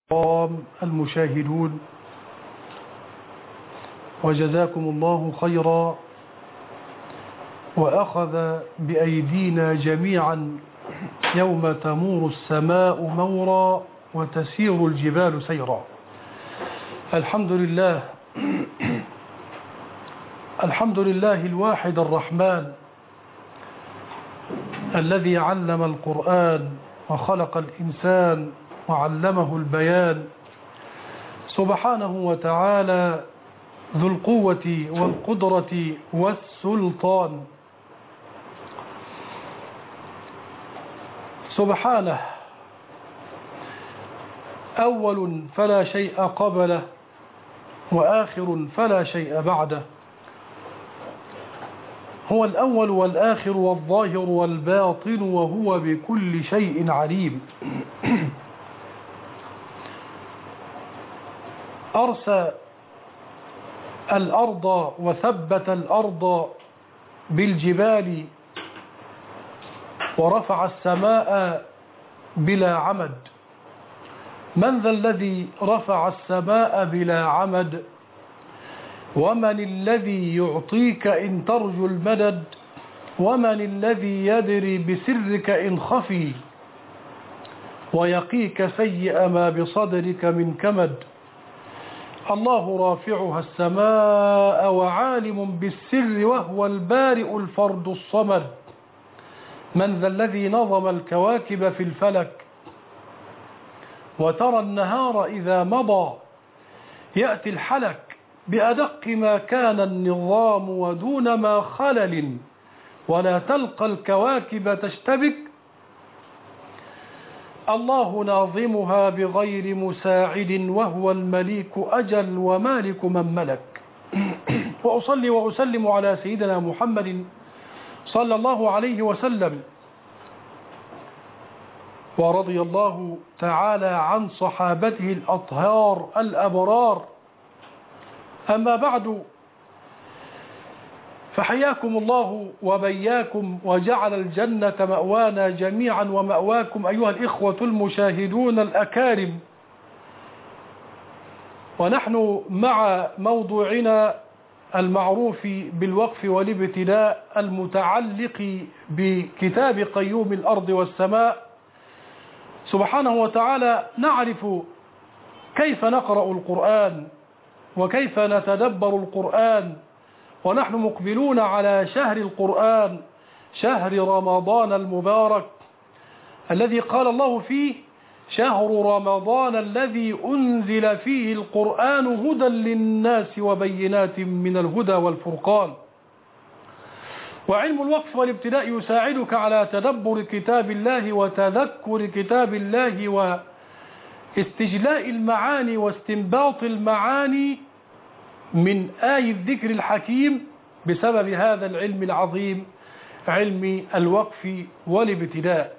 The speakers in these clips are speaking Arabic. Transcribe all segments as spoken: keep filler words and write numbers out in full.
المشاهدون، وجزاكم الله خيرا، وأخذ بأيدينا جميعا يوم تمور السماء مورا وتسير الجبال سيرا. الحمد لله الحمد لله الواحد الرحمن الذي علم القرآن وخلق الإنسان وعلمه البيان، سبحانه وتعالى ذو القوة والقدرة والسلطان. سبحانه أول فلا شيء قبله، وآخر فلا شيء بعده، هو الأول والآخر والظاهر والباطن، وهو بكل شيء عليم. أرسى الأرض وثبت الأرض بالجبال، ورفع السماء بلا عمد. من ذا الذي رفع السماء بلا عمد؟ ومن الذي يعطيك إن ترجو المدد؟ ومن الذي يدري بسرك إن خفي، ويقيك سيئ ما بصدرك من كمد؟ الله رافعها السماء وعالم بالسر، وهو البارئ الفرد الصمد. من ذا الذي نظم الكواكب في الفلك؟ وترى النهار إذا مضى يأتي الحلك، بأدق ما كان النظام ودون ما خلل، ولا تلقى الكواكب تشتبك. الله ناظمها بغير مساعد، وهو المليك أجل ومالك من ملك. وأصلي وأسلم على سيدنا محمد صلى الله عليه وسلم، ورضي الله تعالى عن صحابته الأطهار الأبرار. أما بعد، فحياكم الله وبياكم، وجعل الجنة مأوانا جميعا ومأواكم أيها الإخوة المشاهدون الأكارم. ونحن مع موضوعنا المعروف بالوقف والابتلاء، المتعلق بكتاب قيوم الأرض والسماء سبحانه وتعالى. نعرف كيف نقرأ القرآن وكيف نتدبر القرآن، ونحن مقبلون على شهر القرآن، شهر رمضان المبارك، الذي قال الله فيه: شهر رمضان الذي أنزل فيه القرآن هدى للناس وبينات من الهدى والفرقان. وعلم الوقف والابتلاء يساعدك على تدبر كتاب الله وتذكر كتاب الله واستجلاء المعاني واستنباط المعاني من آي الذكر الحكيم، بسبب هذا العلم العظيم، علم الوقف والابتلاء.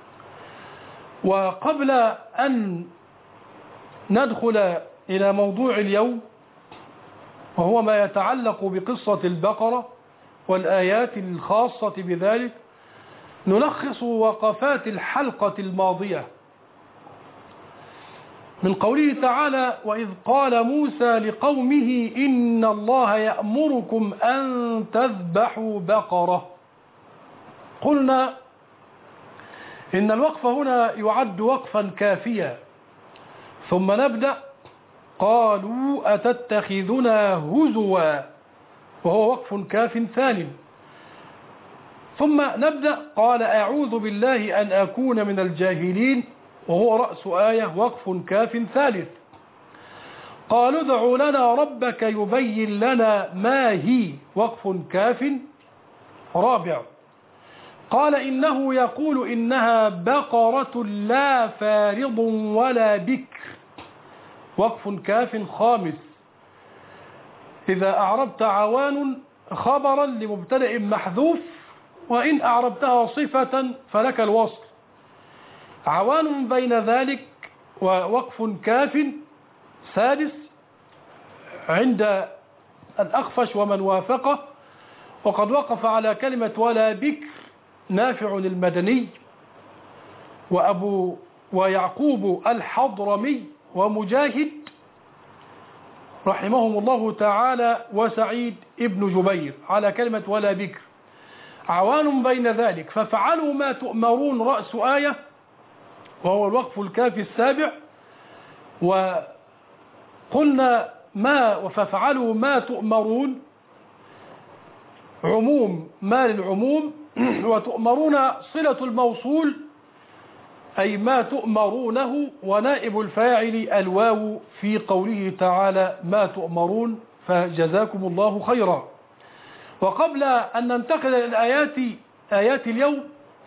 وقبل أن ندخل إلى موضوع اليوم، وهو ما يتعلق بقصة البقرة والآيات الخاصة بذلك، نلخص وقفات الحلقة الماضية من قوله تعالى: وإذ قال موسى لقومه إن الله يأمركم أن تذبحوا بقرة. قلنا إن الوقف هنا يعد وقفا كافيا، ثم نبدأ: قالوا أتتخذنا هزوا، وهو وقف كاف ثاني. ثم نبدأ: قال أعوذ بالله أن أكون من الجاهلين، وهو رأس آية، وقف كاف ثالث. قالوا ادع لنا ربك يبين لنا ما هي، وقف كاف رابع. قال إنه يقول إنها بقرة لا فارض ولا بكر، وقف كاف خامس. إذا أعربت عوان خبرا لمبتدأ محذوف، وإن أعربتها صفة فلك الوصل. عوان بين ذلك، ووقف كاف سادس عند الأخفش ومن وافقه. وقد وقف على كلمة ولا بكر نافع المدني، وأبو ويعقوب الحضرمي ومجاهد رحمهم الله تعالى وسعيد ابن جبير على كلمة ولا بكر. عوان بين ذلك ففعلوا ما تؤمرون رأس آية وهو الوقف الكافي السابع. وقلنا ما ففعلوا ما تؤمرون عموم ما للعموم، وتؤمرون صلة الموصول أي ما تؤمرونه، ونائب الفاعل الواو في قوله تعالى ما تؤمرون، فجزاكم الله خيرا. وقبل أن ننتقل إلى الآيات آيات اليوم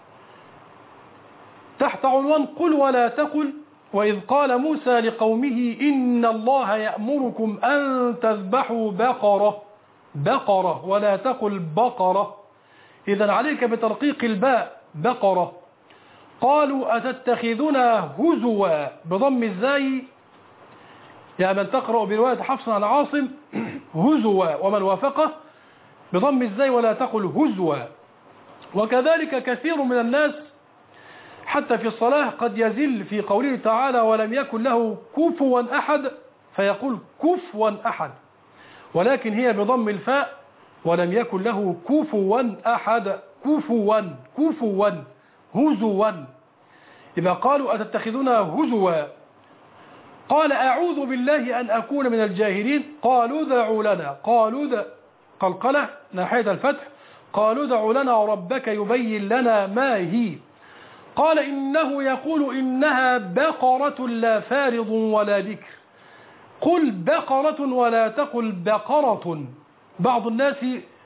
تحت عنوان قل ولا تقل، وإذ قال موسى لقومه إن الله يأمركم أن تذبحوا بقرة بقرة ولا تقل بقرة، إذن عليك بترقيق الباء بقرة. قالوا أتتخذنا هزوا بضم الزاي، يا من تقرأ برواية حفص عن عاصم هزوا، ومن وافقه بضم الزاي ولا تقل هزوا. وكذلك كثير من الناس حتى في الصلاة قد يزل في قوله تعالى ولم يكن له كفوا أحد فيقول كفوا أحد، ولكن هي بضم الفاء ولم يكن له كفوا أحد كفوا كفوا هزوا. إذا قالوا أتتخذنا هزوا. قال أعوذ بالله أن أكون من الجاهلين. قالوا ادعوا لنا قالوا ذا قلقلة ناحية الفتح قالوا ادعوا لنا ربك يبين لنا ما هي. قال إنه يقول إنها بقرة لا فارض ولا بكر. قل بقرة ولا تقل بقرة. بعض الناس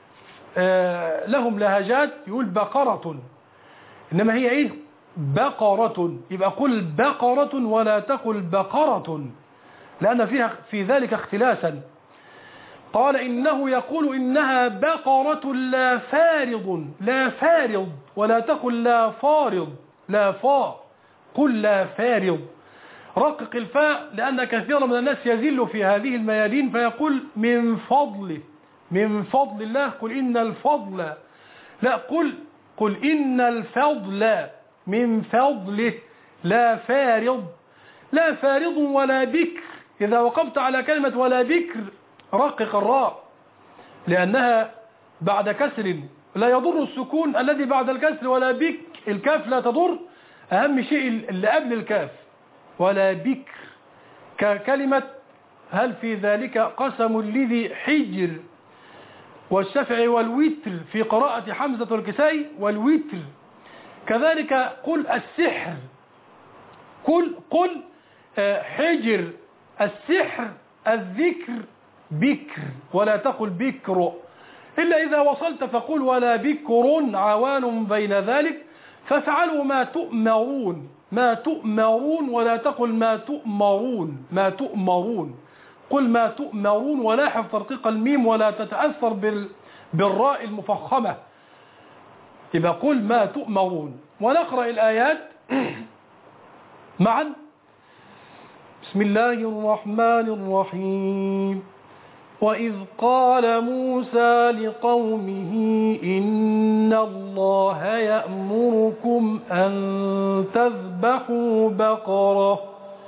لهم لهجات يقول بقرة، إنما هي إيه بقرة، يبقى قل بقرة ولا تقل بقرة لأن فيها في ذلك اختلاسا. قال إنه يقول إنها بقرة لا فارض لا فارض ولا تقل لا فارض لا فا قل لا فارض. رقق الفاء لأن كثيرا من الناس يزل في هذه الميادين فيقول من فضله من فضل الله قل إن الفضل، لا قل قل إن الفضل من فضله لا فارض لا فارض ولا بكر. إذا وقفت على كلمة ولا بكر رقق الراء لأنها بعد كسر لا يضر السكون الذي بعد الكسر، ولا بك الكاف لا تضر، أهم شيء اللي قبل الكاف ولا بكر. ككلمة هل في ذلك قسم لذي حجر والشفع والوتر في قراءة حمزة والكسائي والوتر. كذلك قل السحر قل قل حجر السحر الذكر بكر ولا تقل بكر، إلا إذا وصلت فقل ولا بكر عوان بين ذلك. فافعلوا ما تؤمرون ما تؤمرون ولا تقل ما تؤمرون ما تؤمرون قل ما تؤمرون، ولاحظ ترقيق الميم ولا تتأثر بال بالراء المفخمة، يبقى قل ما تؤمرون. ونقرأ الآيات معا. بسم الله الرحمن الرحيم. وإذ قال موسى لقومه إن الله يأمركم أن تذبحوا بقرة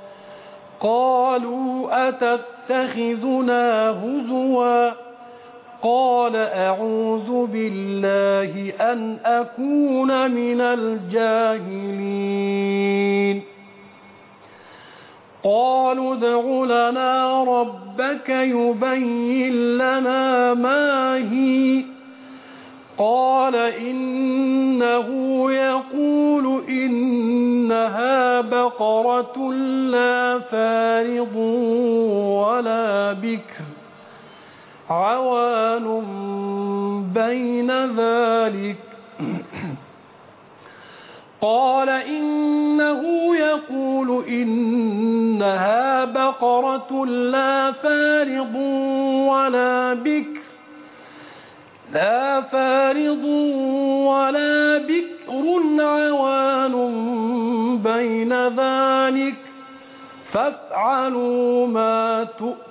قالوا أتتخذنا هزوا قال أعوذ بالله أن أكون من الجاهلين. قالوا ادع لنا ربك يبين لنا ما هي. قال إنه يقول إنها بقرة لا فارض ولا بكر عوان بين ذلك. قال إنه يقول إنها بقرة لا فارض ولا بكر لا فارض ولا بكر عوان بين ذلك فافعلوا ما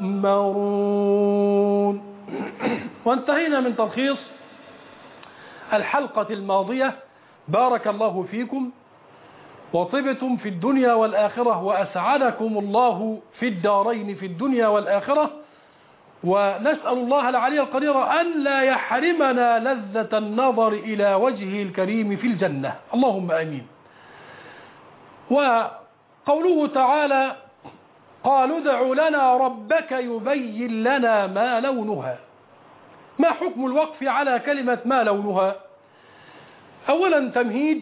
تؤمرون. وانتهينا من تلخيص الحلقة الماضية بارك الله فيكم. وطبتم في الدنيا والآخرة وأسعدكم الله في الدارين في الدنيا والآخرة. ونسأل الله العلي القدير أن لا يحرمنا لذة النظر إلى وجهه الكريم في الجنة، اللهم آمين. وقوله تعالى قالوا ادع لنا ربك يبين لنا ما لونها. ما حكم الوقف على كلمة ما لونها؟ أولا تمهيد،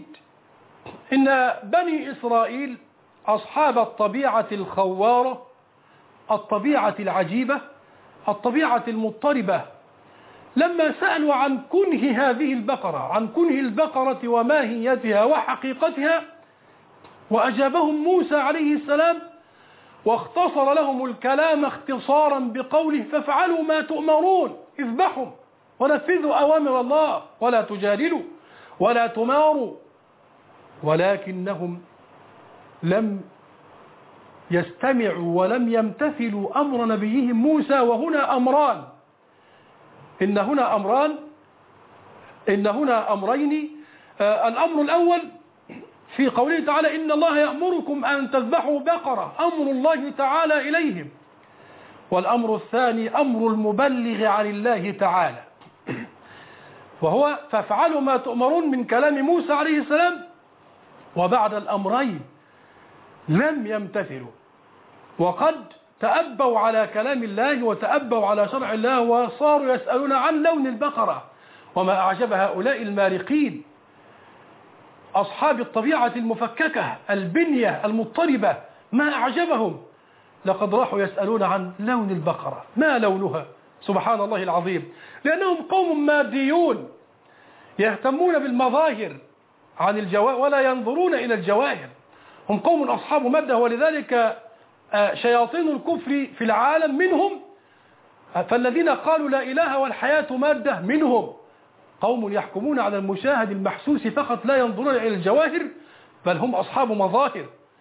إن بني إسرائيل أصحاب الطبيعة الخوارة، الطبيعة العجيبة، الطبيعة المضطربة، لما سألوا عن كنه هذه البقرة، عن كنه البقرة وماهيتها وحقيقتها، وأجابهم موسى عليه السلام واختصر لهم الكلام اختصارا بقوله فافعلوا ما تؤمرون، اذبحوا ونفذوا أوامر الله ولا تجادلوا ولا تماروا. ولكنهم لم يستمعوا ولم يمتثلوا أمر نبيهم موسى. وهنا أمران، إن هنا أمران إن هنا أمرين. آه الأمر الأول في قوله تعالى إن الله يأمركم أن تذبحوا بقرة، أمر الله تعالى إليهم. والأمر الثاني أمر المبلغ عن الله تعالى، وهو فافعلوا ما تؤمرون من كلام موسى عليه السلام. وبعد الأمرين لم يمتثلوا، وقد تأبوا على كلام الله وتأبوا على شرع الله، وصاروا يسألون عن لون البقرة. وما أعجب هؤلاء المارقين أصحاب الطبيعة المفككة البنية المضطربة، ما أعجبهم، لقد راحوا يسألون عن لون البقرة ما لونها. سبحان الله العظيم، لأنهم قوم ماديون يهتمون بالمظاهر عن الجواهر ولا ينظرون إلى الجواهر. هم قوم أصحاب مادة، ولذلك شياطين الكفر في العالم منهم، فالذين قالوا لا إله والحياة مادة منهم قوم يحكمون على المشاهد المحسوس فقط، لا ينظرون إلى الجواهر، بل هم أصحاب مظاهر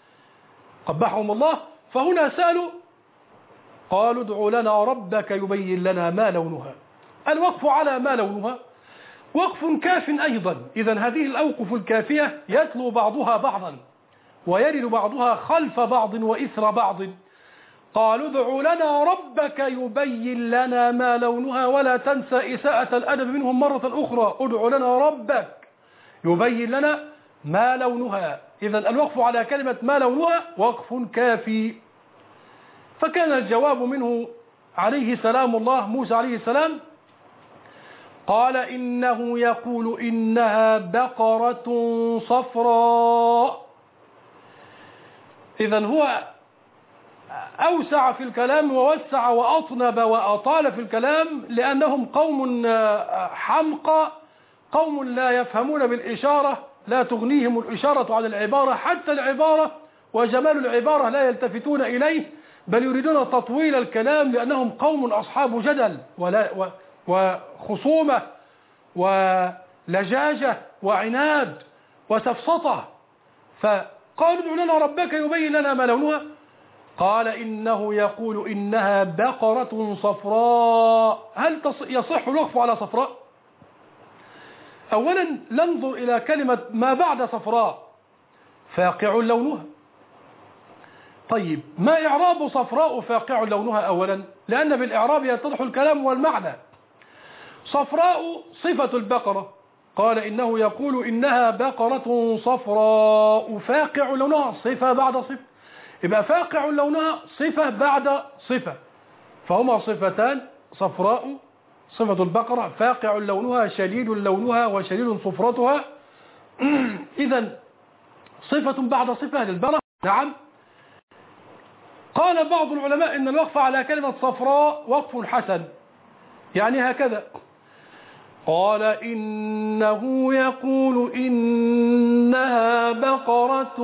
قبحهم الله. فهنا سألوا قالوا ادع لنا ربك يبين لنا ما لونها. الوقف على ما لونها وقف كاف أيضا. إذا هذه الأوقف الكافية يتلو بعضها بعضا ويرد بعضها خلف بعض وإثر بعض. قالوا ادع لنا ربك يبين لنا ما لونها، ولا تنسى إساءة الأدب منهم مرة أخرى، ادع لنا ربك يبين لنا ما لونها. إذا الوقف على كلمة ما لونها وقف كافي. فكان الجواب منه عليه سلام الله موسى عليه السلام قال إنه يقول إنها بقرة صفراء. إذا هو أوسع في الكلام ووسع وأطنب وأطال في الكلام، لأنهم قوم حمقى، قوم لا يفهمون بالإشارة، لا تغنيهم الإشارة عن العبارة، حتى العبارة وجمال العبارة لا يلتفتون إليه، بل يريدون تطويل الكلام، لأنهم قوم أصحاب جدل ولا وخصومة ولجاجة وعناد وسفسطة. فقالوا ادع لنا ربك يبين لنا ما لونها. قال إنه يقول إنها بقرة صفراء. هل يصح الوقف على صفراء؟ أولا ننظر إلى كلمة ما بعد صفراء، فاقع لونها. طيب ما إعراب صفراء فاقع لونها؟ أولا لأن بالإعراب يتضح الكلام والمعنى. صفراء صفة البقرة، قال إنه يقول إنها بقرة صفراء فاقع لونها، صفة بعد صفة، يبقى فاقع لونها صفة بعد صفة، فهما صفتان، صفراء صفة البقرة، فاقع لونها شديد لونها وشديد صفرتها. إذن صفة بعد صفة للبقرة. نعم. قال بعض العلماء إن الوقف على كلمة صفراء وقف حسن، يعني هكذا قال إنه يقول إنها بقرة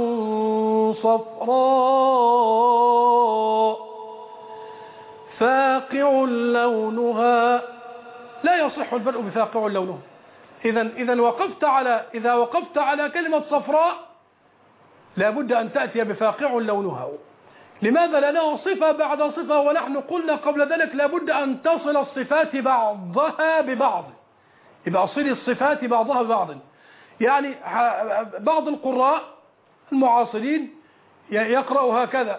صفراء فاقع لونها. لا يصح البدء بفاقع لونها. إذا إذا وقفت على إذا وقفت على كلمة صفراء لابد أن تأتي بفاقع لونها. لماذا؟ لأنها صفة بعد صفة، ونحن قلنا قبل ذلك لابد أن تصل الصفات بعضها ببعض، يبقى أصل الصفات بعضها ببعض. يعني بعض القراء المعاصرين يقرأ هكذا: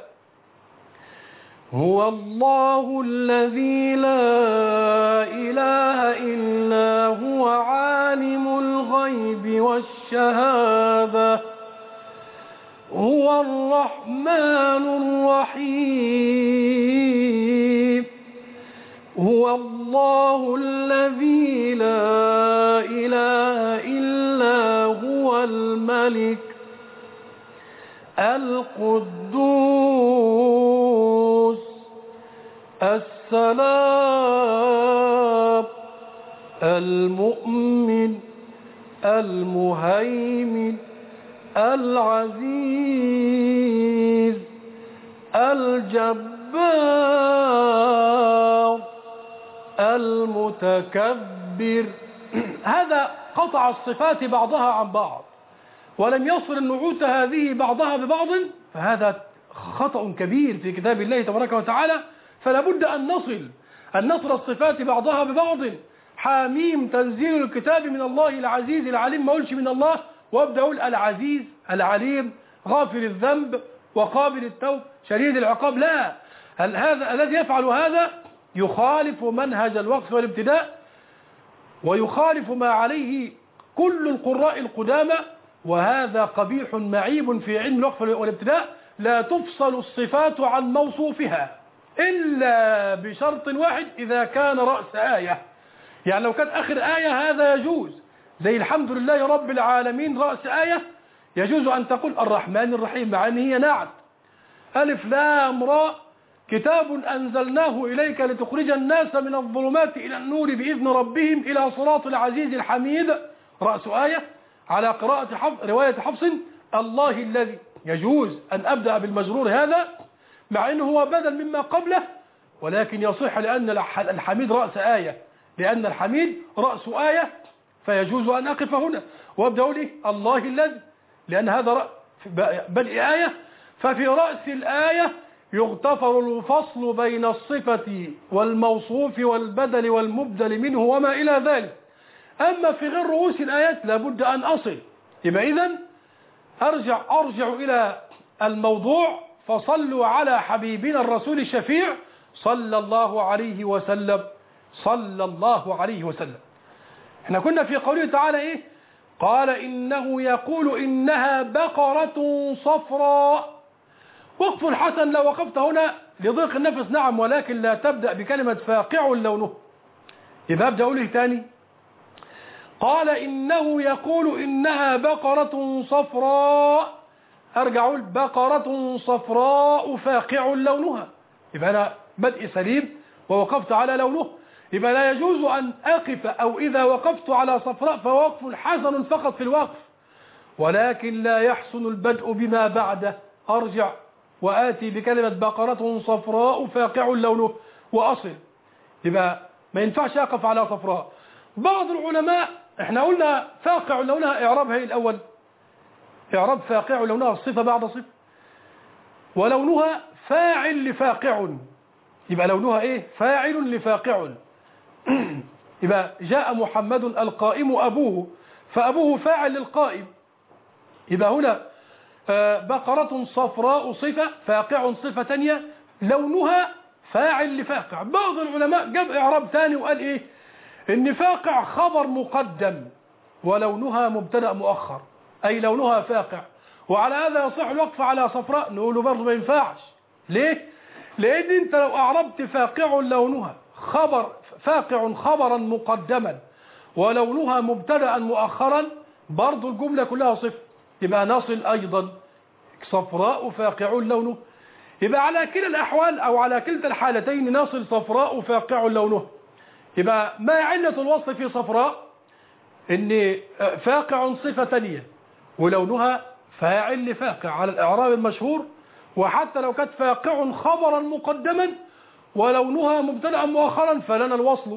هو الله الذي لا إله إلا هو عالم الغيب والشهادة هو الرحمن الرحيم هو الله الذي لا إله إلا هو الملك القدوس السلام المؤمن المهيمن العزيز الجبار المتكبر. هذا قطع الصفات بعضها عن بعض ولم يصل النعوت هذه بعضها ببعض، فهذا خطأ كبير في كتاب الله تبارك وتعالى. فلا بد أن نصل أن نصل الصفات بعضها ببعض. حاميم تنزيل الكتاب من الله العزيز العليم، ما أقولش من الله وابدأ أقول العزيز العليم غافر الذنب وقابل التوب شديد العقاب. لا، هذا الذي يفعل هذا يخالف منهج الوقف والابتداء ويخالف ما عليه كل القراء القدامى، وهذا قبيح معيب في علم الوقف والابتداء. لا تفصل الصفات عن موصوفها إلا بشرط واحد: إذا كان رأس آية. يعني لو كان آخر آية هذا يجوز، زي الحمد لله رب العالمين رأس آية، يجوز أن تقول الرحمن الرحيم مع أن هي نعت. ألف لام راء كتاب أنزلناه إليك لتخرج الناس من الظلمات إلى النور بإذن ربهم إلى صراط العزيز الحميد رأس آية. على قراءة حفص رواية حفص الله الذي، يجوز أن أبدأ بالمجرور هذا مع أنه هو بدل مما قبله، ولكن يصح لأن الحميد رأس آية، لأن الحميد رأس آية، فيجوز أن أقف هنا وأبدأ أقول إيه؟ الله الذي، لأن هذا بدء آية. ففي رأس الآية يغتفر الفصل بين الصفة والموصوف والبدل والمبدل منه وما إلى ذلك. أما في غير رؤوس الآيات لابد أن أصل. يبقى إذن أرجع, أرجع إلى الموضوع: فصلوا على حبيبنا الرسول الشفيع صلى الله عليه وسلم صلى الله عليه وسلم. احنا كنا في قوله تعالى إيه؟ قال إنه يقول إنها بقرة صفراء. وقف الحسن لو وقفت هنا لضيق النفس نعم، ولكن لا تبدأ بكلمة فاقع لونه. يبقى أبدأ أقوله تاني: قال إنه يقول إنها بقرة صفراء، أرجع أقول بقرة صفراء فاقع لونها. يبقى أنا بدء سليم ووقفت على لونه. يبقى لا يجوز أن أقف، أو إذا وقفت على صفراء فوقف حسن فقط في الوقف، ولكن لا يحسن البدء بما بعده. أرجع وآتي بكلمة بقرة صفراء فاقع لونه وأصل. يبقى ما ينفعش أقف على صفراء. بعض العلماء، احنا قلنا فاقع لونها إعرابها إيه الأول؟ إعراب فاقع لونها الصفة بعد صفة، ولونها فاعل لفاقع. يبقى لونها إيه؟ فاعل لفاقع. يبقى جاء محمد القائم أبوه، فأبوه فاعل للقائم. يبقى هنا بقرة صفراء صفة، فاقع صفة ثانية، لونها فاعل لفاقع. بعض العلماء جاب إعراب ثاني وقال إيه؟ إن فاقع خبر مقدم ولونها مبتدأ مؤخر، أي لونها فاقع. وعلى هذا يصح الوقف على صفراء. نقول برضه ما ينفعش. ليه؟ لأن أنت لو أعربت فاقع لونها خبر فاقع خبرا مقدما ولونها مبتدأ مؤخرا، برضه الجملة كلها صفة. يبقى نصل أيضا صفراء فاقع لونه. يبقى على كلا الأحوال أو على كلتا الحالتين نصل صفراء فاقع لونه. يبقى ما علة الوصف في صفراء؟ إن فاقع صفة ثانية ولونها فاعل لفاقع على الإعراب المشهور. وحتى لو كانت فاقع خبرا مقدما ولونها مبتدأ مؤخرا فلنا الوصل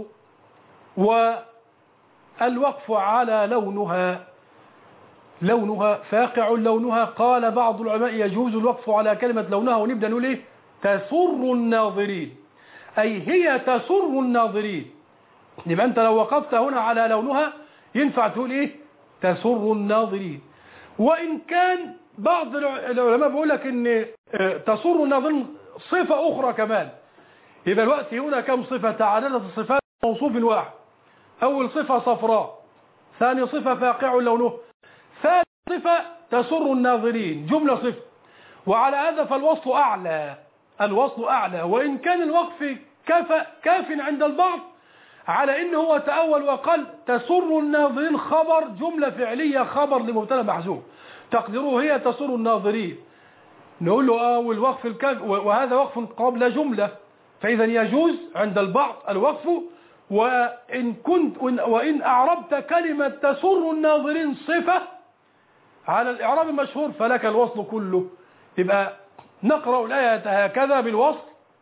والوقف على لونها. لونها فاقع لونها. قال بعض العلماء يجوز الوقف على كلمة لونها ونبدأ نقول إيه؟ تسر الناظرين، أي هي تسر الناظرين. يبقى أنت لو وقفت هنا على لونها ينفع تقول إيه؟ تسر الناظرين. وإن كان بعض العلماء بيقول لك ان تسر الناظرين صفة اخرى كمان. يبقى الوقت هنا كم صفة؟ تعددت الصفات موصوف واحد. اول صفة صفراء، ثاني صفة فاقع لونه، ثالث صفة تسر الناظرين، جملة صفة. وعلى هذا فالوصف اعلى، الوصف اعلى، وان كان الوقف كاف كاف عند البعض على انه هو تأول وقال تسر الناظرين خبر، جملة فعلية خبر لمبتدا محذوف، تقديره هي تسر الناظرين. نقول له اه والوقف الكاف، وهذا وقف قبل جملة، فإذا يجوز عند البعض الوقف. وإن كنت وإن أعربت كلمة تسر الناظرين صفة على الإعراب المشهور فلك الوصل كله. يبقى نقرأ الآية هكذا بالوصل: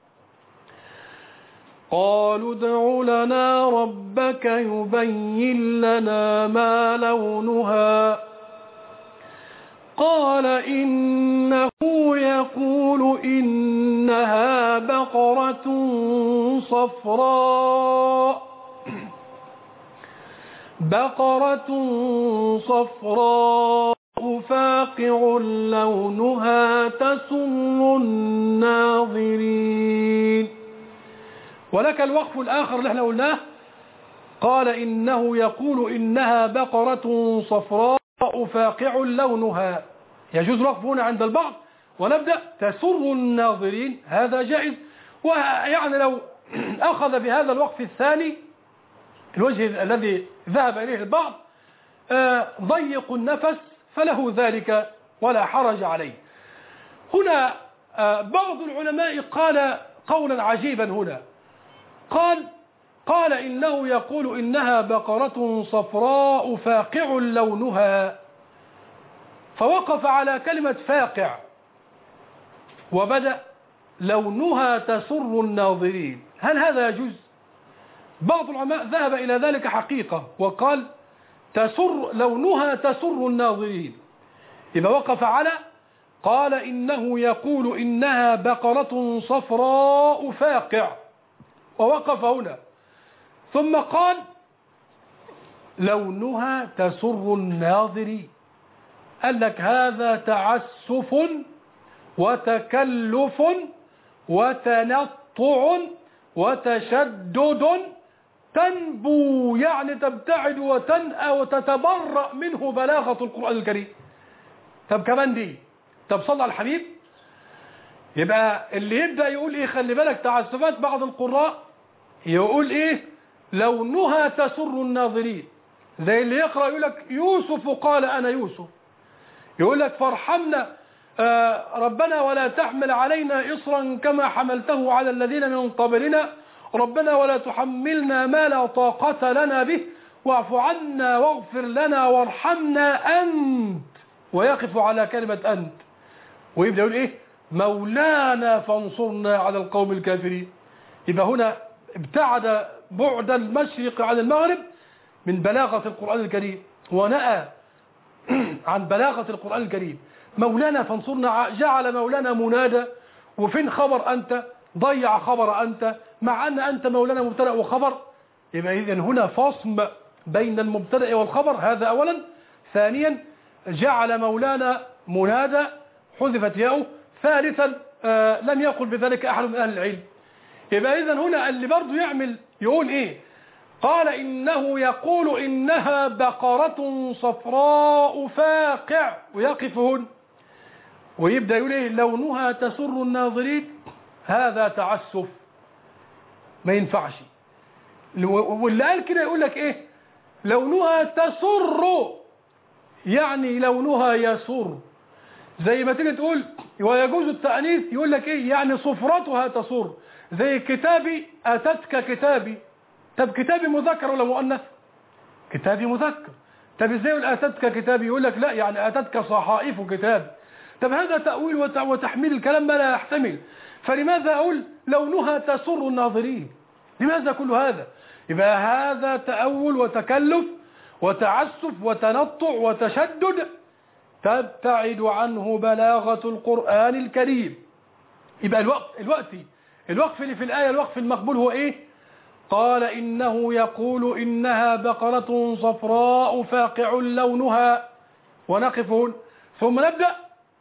قالوا ادع لنا ربك يبين لنا ما لونها قال إنه يقول إنها بقرة صفراء بقرة صفراء فاقع لونها تسر الناظرين. ولك الوقف الآخر اللي احنا قلناه: قال إنه يقول إنها بقرة صفراء فاقع لونها. يجوز الوقف هنا عند البعض، ونبدأ تسر الناظرين، هذا جائز. ويعني لو أخذ بهذا الوقف الثاني الوجه الذي ذهب إليه البعض ضيق النفس فله ذلك ولا حرج عليه. هنا بعض العلماء قال قولا عجيبا هنا، قال قال إنه يقول إنها بقرة صفراء فاقع لونها، فوقف على كلمة فاقع وبدأ لونها تسر الناظرين. هل هذا يجوز؟ بعض العلماء ذهب إلى ذلك حقيقة وقال تسر لونها تسر الناظرين. إذا وقف على قال إنه يقول إنها بقرة صفراء فاقع، ووقف هنا، ثم قال لونها تسر الناظرين. قال لك هذا تعسف وتكلف وتنطع وتشدد، تنبو يعني تبتعد وتنأى وتتبرأ منه بلاغة القرآن الكريم. طب كمان دي، طب صلى على الحبيب. يبقى اللي يبدأ يقول ايه، خلي بالك تعسفات بعض القراء يقول ايه لونها تسر الناظرين، زي اللي يقرأ يقول لك يوسف قال أنا يوسف، يقول لك فارحمنا آه ربنا ولا تحمل علينا إصرا كما حملته على الذين من قبلنا، ربنا ولا تحملنا ما لا طاقة لنا به واعف عنا واغفر لنا وارحمنا أنت، ويقف على كلمة أنت، ويبدأ يقول إيه مولانا فانصرنا على القوم الكافرين. يبقى هنا ابتعد بعد المشرق عن المغرب من بلاغة القرآن الكريم، ونأى عن بلاغة القرآن الكريم. مولانا فانصرنا جعل مولانا منادى، وفين خبر أنت؟ ضيع خبر أنت، مع أن أنت مولانا مبتدأ وخبر. يبقى إذن هنا فصم بين المبتدأ والخبر، هذا أولا. ثانيا جعل مولانا منادى حذفت ياؤه. ثالثا آه لم يقل بذلك أحد من أهل العلم. يبقى إذن هنا اللي برضو يعمل يقول إيه قال إنه يقول إنها بقرة صفراء فاقع، ويقف هنا ويبدأ يقول إيه لونها تسر الناظرين، هذا تعسف ما ينفعش. واللي قال كده يقول لك إيه لونها تسر، يعني لونها يسر، زي ما تيجي تقول ويجوز التأنيث يقول لك إيه يعني صفرتها تسر، زي كتابي أتتك كتابي. طب كتابي مذكر ولا مؤنث؟ كتابي مذكر. طب ازاي يقول أتتك كتابي؟ يقول لك لا يعني أتتك صحائف كتاب. طب هذا تأويل وتحميل الكلام ما لا يحتمل. فلماذا أقول لونها تسر الناظرين؟ لماذا كل هذا؟ يبقى هذا تأول وتكلف وتعسف وتنطع وتشدد تبتعد عنه بلاغة القرآن الكريم. يبقى الوقت الوقت الوقف اللي في الآية الوقف المقبول هو إيه؟ قال إنه يقول إنها بقرة صفراء فاقع لونها، ونقف هنا ثم نبدأ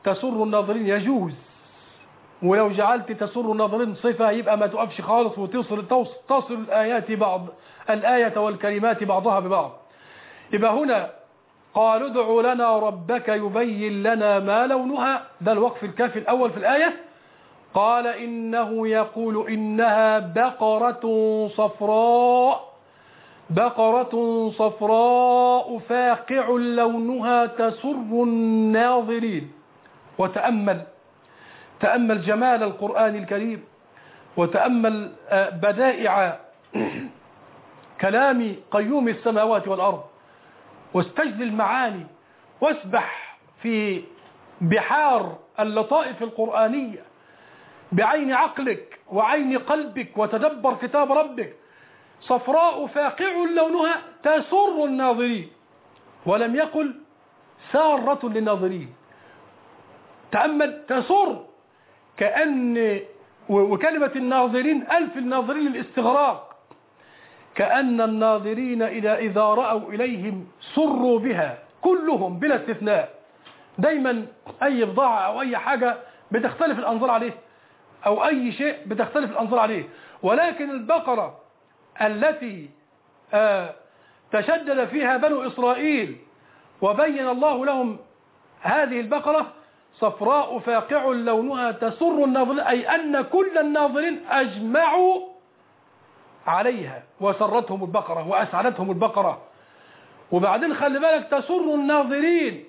تسر الناظرين يجوز، ولو جعلت تسر الناظرين صفة يبقى ما تقفش خالص وتصل تصل الآيات بعض الآية والكلمات بعضها ببعض. يبقى هنا قالوا ادع لنا ربك يبين لنا ما لونها، ده الوقف الكافي الأول في الآية. قال إنه يقول إنها بقرة صفراء بقرة صفراء فاقع لونها تسر الناظرين. وتأمل تأمل جمال القرآن الكريم، وتأمل بدائع كلام قيوم السماوات والأرض، واستجل المعاني، واسبح في بحار اللطائف القرآنية بعين عقلك وعين قلبك، وتدبر كتاب ربك. صفراء فاقع لونها تسر الناظرين، ولم يقل سارة للناظرين. تأمل تسر، كأن وكلمة الناظرين ألف الناظرين للاستغراق، كأن الناظرين إذا إذا رأوا إليهم سروا بها كلهم بلا استثناء. دايما أي بضاعة أو أي حاجة بتختلف الأنظار عليه، أو أي شيء بتختلف الأنظار عليه، ولكن البقرة التي آه تشدد فيها بنو إسرائيل وبين الله لهم هذه البقرة صفراء فاقع لونها تسر الناظرين، أي أن كل الناظرين أجمعوا عليها وسرتهم البقرة وأسعدتهم البقرة. وبعدين خلي بالك تسر الناظرين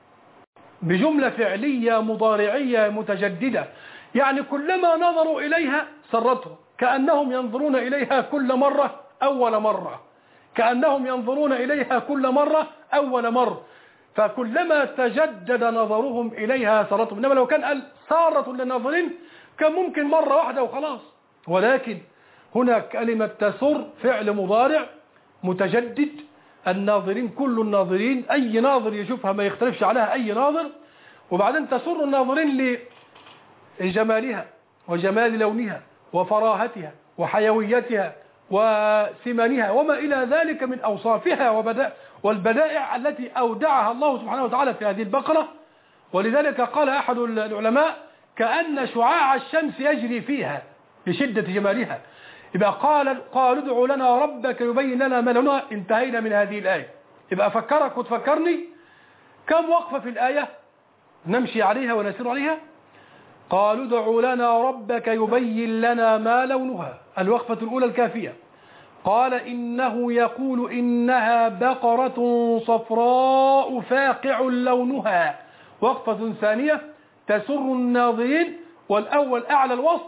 بجملة فعلية مضارعية متجددة، يعني كلما نظروا إليها سرتهم، كأنهم ينظرون إليها كل مرة أول مرة كأنهم ينظرون إليها كل مرة أول مرة فكلما تجدد نظرهم إليها سرتهم. إنما لو كان قال سارة للناظرين كان ممكن مرة واحدة وخلاص، ولكن هنا كلمة تسر فعل مضارع متجدد، الناظرين كل الناظرين، أي ناظر يشوفها ما يختلفش عليها أي ناظر. وبعدين تسر الناظرين لجمالها وجمال لونها وفراهتها وحيويتها وسمنها وما إلى ذلك من أوصافها وبدأ والبدائع التي أودعها الله سبحانه وتعالى في هذه البقرة. ولذلك قال أحد العلماء كأن شعاع الشمس يجري فيها لشدة جمالها. يبقى قال قالوا ادع لنا ربك يبين لنا ما لونها، انتهينا من هذه الآية. يبقى أفكرك وتفكرني كم وقفة في الآية نمشي عليها ونسير عليها. قالوا ادع لنا ربك يبين لنا ما لونها، الوقفة الأولى الكافية. قال إنه يقول إنها بقرة صفراء فاقع لونها، وقفة ثانية تسر الناظرين، والأول أعلى الوصف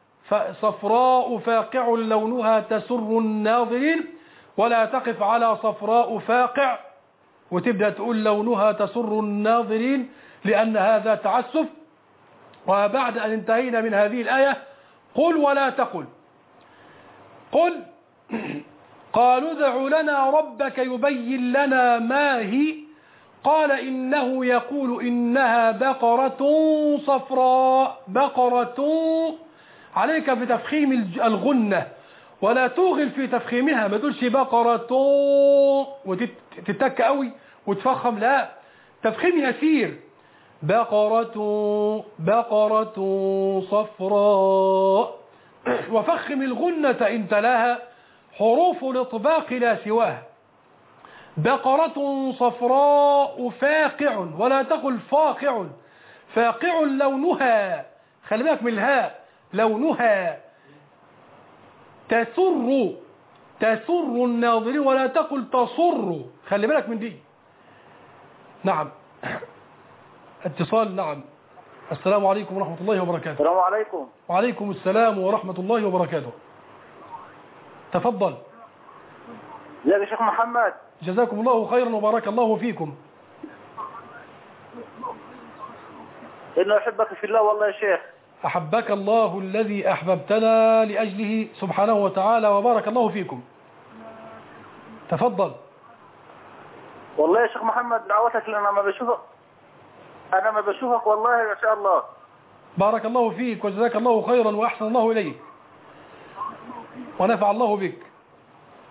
صفراء فاقع لونها تسر الناظرين، ولا تقف على صفراء فاقع وتبدأ تقول لونها تسر الناظرين لأن هذا تعسف. وبعد أن انتهينا من هذه الآية قل ولا تقل. قل قالوا ادع لنا ربك يبين لنا ما هي، قال إنه يقول إنها بقرة صفراء. بقرة عليك في تفخيم الغنة ولا توغل في تفخيمها، ما تقولش بقرة وتتك قوي وتفخم، لا، تفخيم يسير. بقرة بقرة صفراء، وفخم الغنة إن تلاها حروف الإطباق لا سواها. بقرة صفراء فاقع، ولا تقل فاقع، فاقع لونها، خلي بالك من الهاء، لونها تسر تسر الناظرين، ولا تقل تصر، خلي بالك من دي. نعم اتصال. نعم السلام عليكم ورحمة الله وبركاته. السلام عليكم. وعليكم السلام ورحمة الله وبركاته. تفضل. ازيك يا شيخ محمد؟ جزاكم الله خيرا وبارك الله فيكم. إنه أحبك في الله والله يا شيخ. أحبك الله الذي أحببتنا لأجله سبحانه وتعالى وبارك الله فيكم. تفضل. والله يا شيخ محمد دعوتك لأن ما بشوفك أنا ما بشوفك والله ما شاء الله. بارك الله فيك وجزاك الله خيرا وأحسن الله إليك ونفع الله بك.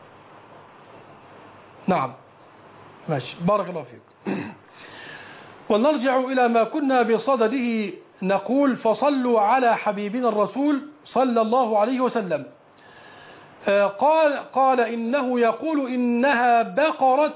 نعم ماشي، بارك الله فيك. ونرجع إلى ما كنا بصدده نقول: فصلوا على حبيبنا الرسول صلى الله عليه وسلم. قال قال إنه يقول إنها بقرة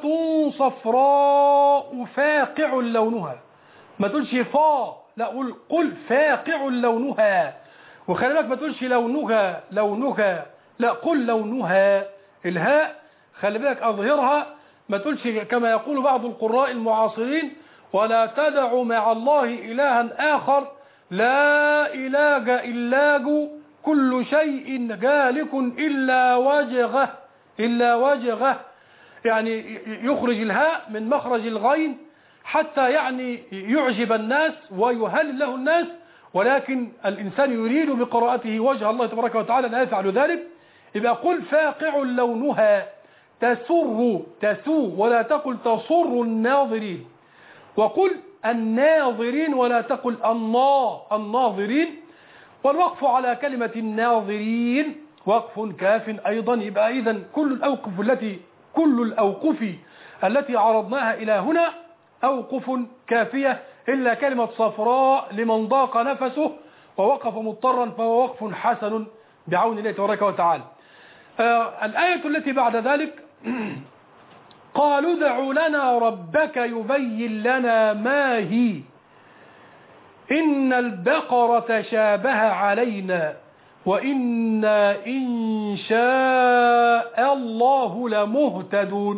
صفراء فاقع لونها. ما تقولش فا، لا قل قل فاقع لونها. وخلي بالك ما تقولش لونها لونها، لا قل لونها. الهاء خلي بالك أظهرها، ما تقولش كما يقول بعض القراء المعاصرين: ولا تدع مع الله إلها آخر لا إله إلا جو كل شيء جالك إلا وجهه إلا وجهه. يعني يخرج الهاء من مخرج الغين حتى يعني يعجب الناس ويهلل له الناس، ولكن الإنسان يريد بقراءته وجه الله تبارك وتعالى لا يفعل ذلك. يبقى قل فاقع لونها تسر تسو ولا تقل تصر الناظرين، وقل الناظرين ولا تقل النا الناظرين. والوقف على كلمة الناظرين وقف كاف أيضا. يبقى إذن كل الأوقف التي كل الأوقف التي عرضناها إلى هنا أوقف كافية، إلا كلمة صفراء لمن ضاق نفسه ووقف مضطرا فهو وقف حسن بعون الله تبارك وتعالى. آه الآية التي بعد ذلك: قالوا ادع لنا ربك يبين لنا ما هي إن البقرة شابه علينا وإنا إن شاء الله لمهتدون.